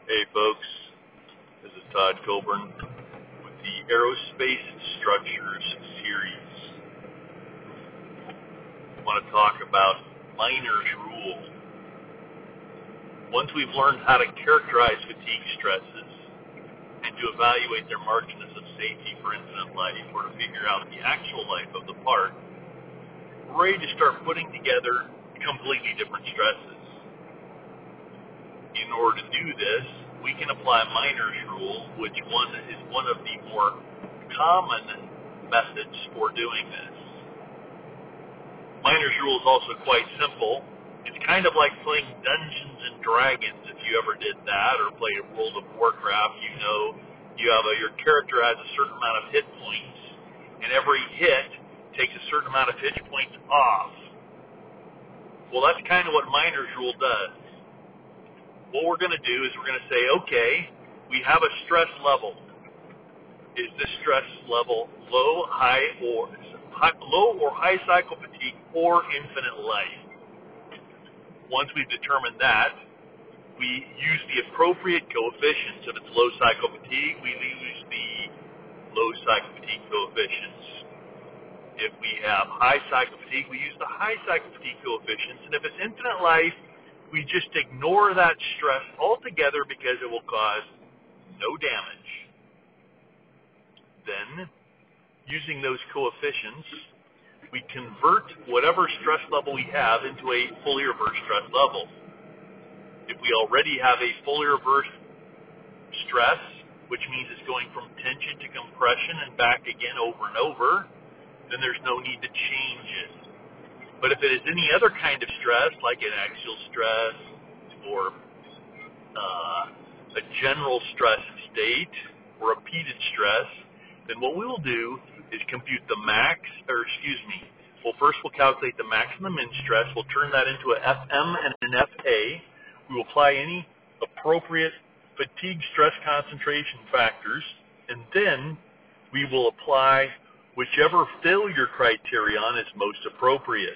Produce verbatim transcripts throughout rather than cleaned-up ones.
Hey folks, this is Todd Coburn with the Aerospace Structures series. I want to talk about Miner's Rule. Once we've learned how to characterize fatigue stresses and to evaluate their margins of safety for incident life or to figure out the actual life of the part, we're ready to start putting together completely different stresses. In order to do this, we can apply Miner's Rule, which one is one of the more common methods for doing this. Miner's Rule is also quite simple. It's kind of like playing Dungeons and Dragons. If you ever did that or played World of Warcraft, you know you have a, your character has a certain amount of hit points, and every hit takes a certain amount of hit points off. Well, that's kind of what Miner's Rule does. What we're going to do is we're going to say, okay, we have a stress level. Is this stress level low, high, or high, low or high cycle fatigue or infinite life? Once we've determined that, we use the appropriate coefficients. If it's low cycle fatigue, we use the low cycle fatigue coefficients. If we have high cycle fatigue, we use the high cycle fatigue coefficients. And if it's infinite life, we just ignore that stress altogether because it will cause no damage. Then, using those coefficients, we convert whatever stress level we have into a fully reversed stress level. If we already have a fully reversed stress, which means it's going from tension to compression and back again over and over, then there's no need to change it. But if it is any other kind of stress, like an axial stress or uh, a general stress state or repeated stress, then what we will do is compute the max, or excuse me, well first we'll calculate the max and the min stress. We'll turn that into an F M and an F A. We will apply any appropriate fatigue stress concentration factors, and then we will apply whichever failure criterion is most appropriate.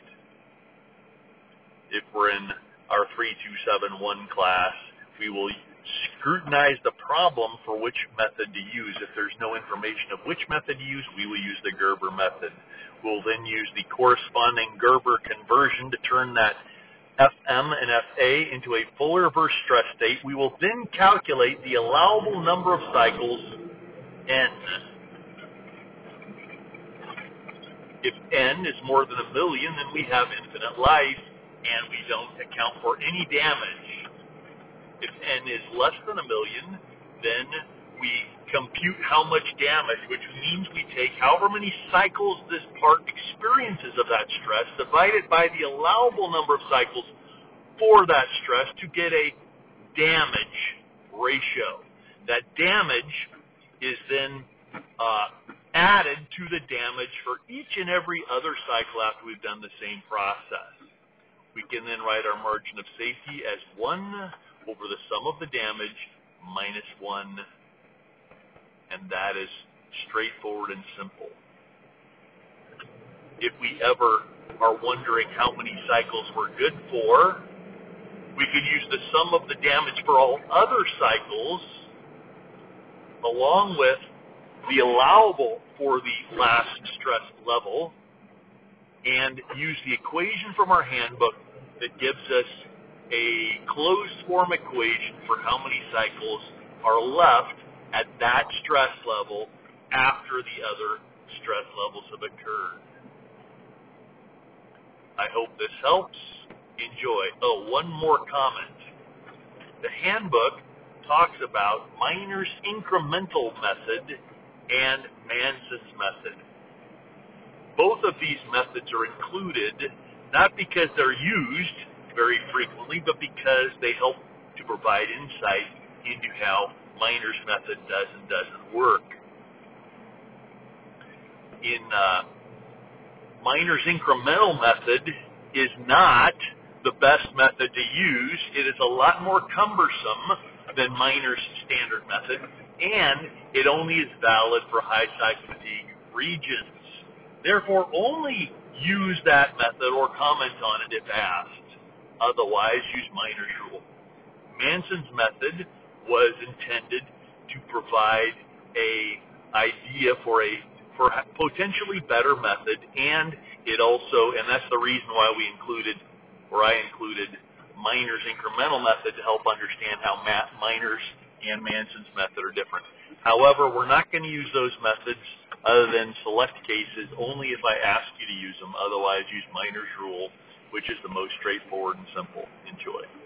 If we're in our three two seven one class, we will scrutinize the problem for which method to use. If there's no information of which method to use, we will use the Gerber method. We'll then use the corresponding Gerber conversion to turn that F M and F A into a fully reversed stress state. We will then calculate the allowable number of cycles, N. If N is more than a million, then we have infinite life, and we don't account for any damage. If N is less than a million, then we compute how much damage, which means we take however many cycles this part experiences of that stress, divided by the allowable number of cycles for that stress to get a damage ratio. That damage is then uh, added to the damage for each and every other cycle after we've done the same process. We can then write our margin of safety as one over the sum of the damage minus one, and that is straightforward and simple. If we ever are wondering how many cycles we're good for, we could use the sum of the damage for all other cycles along with the allowable for the last stress level, and use the equation from our handbook that gives us a closed form equation for how many cycles are left at that stress level after the other stress levels have occurred. I hope this helps. Enjoy. Oh, one more comment. The handbook talks about Miner's incremental method and Manson's method. Both of these methods are included not because they're used very frequently, but because they help to provide insight into how Miner's method does and doesn't work. In uh, Miner's incremental method is not the best method to use. It is a lot more cumbersome than Miner's standard method, and it only is valid for high cycle fatigue regions. Therefore, only use that method or comment on it if asked. Otherwise, use Miner's Rule. Manson's method was intended to provide a idea for a for a potentially better method, and it also, and that's the reason why we included, or I included, Miner's incremental method to help understand how Matt Miner's and Manson's method are different. However, we're not going to use those methods other than select cases only if I ask you to use them. Otherwise, use Miner's rule, which is the most straightforward and simple. Enjoy.